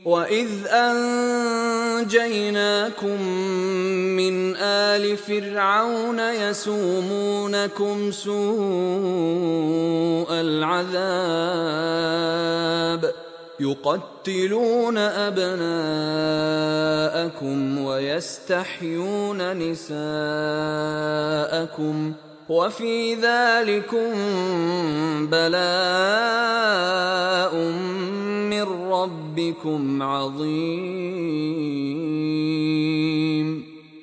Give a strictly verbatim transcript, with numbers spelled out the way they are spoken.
وَإِذْ أَنْجَيْنَاكُمْ مِنْ آلِ فِرْعَوْنَ يَسُومُونَكُمْ سُوءَ الْعَذَابِ يُقَتِّلُونَ أَبْنَاءَكُمْ وَيَسْتَحْيُونَ نِسَاءَكُمْ وَفِي ذَلِكُمْ بَلَاءٌ مِّن رَّبِّكُمْ عَظِيمٌ.